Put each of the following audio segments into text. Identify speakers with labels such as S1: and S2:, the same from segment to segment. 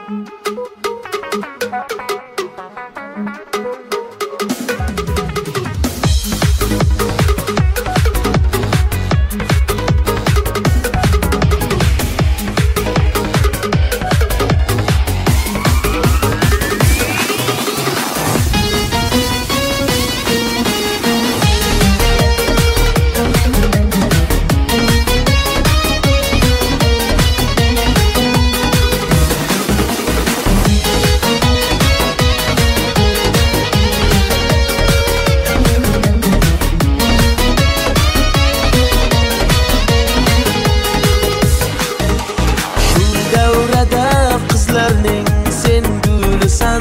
S1: Qizlarning sen gulisan,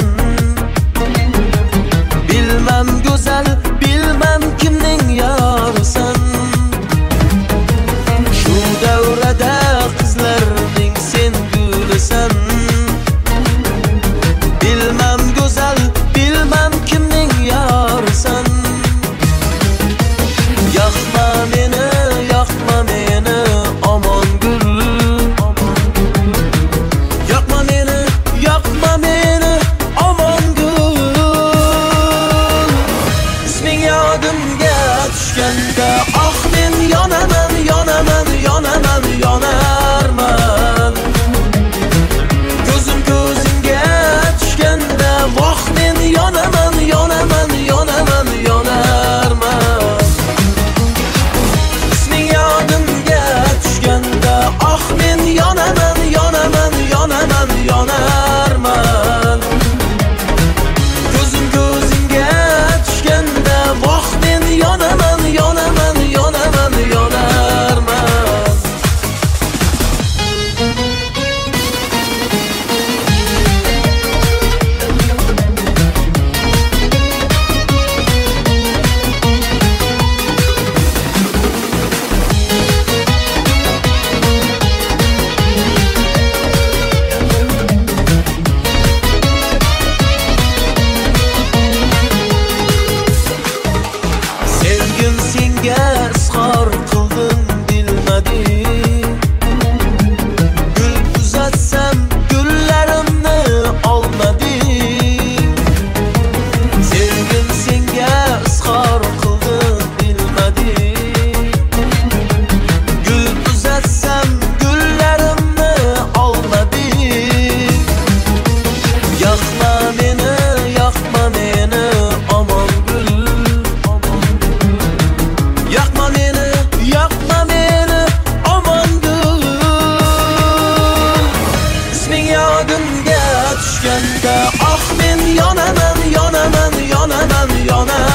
S1: bilmam go'zal, bilmam kimning yorisan. Shu davrada qizlarning sen gulisan, bilmam go'zal, bilmam kimning yorisan. Yoqma meni, yoqma meni, omon gul. Yoqma meni, omon gul. Isming yodimga tushganda, ah men yonaman, yonaman, yonaman, yonarman. Ko'zim ko'zingga tushganda, voh men yonaman, yonaman, yonaman, yonarman. Isming yodimga tushganda, ah men yonaman, yonaman, yonaman, yonarman. Ko'zim ko'zingga tushganda, voh men yonaman, yonaman, yonaman, yonarman. Sevgim senga izhor qildim bilmading. Gul uzatsam gullarimni olmading. Sevgim senga izhor qildim bilmading. Gul uzatsam gullarimni olmading. Yoqma meni, omon gul. Yoqma meni, omon gul. Isming yodimga tushganda, ah men yonaman, yonaman, yonaman, yonaman.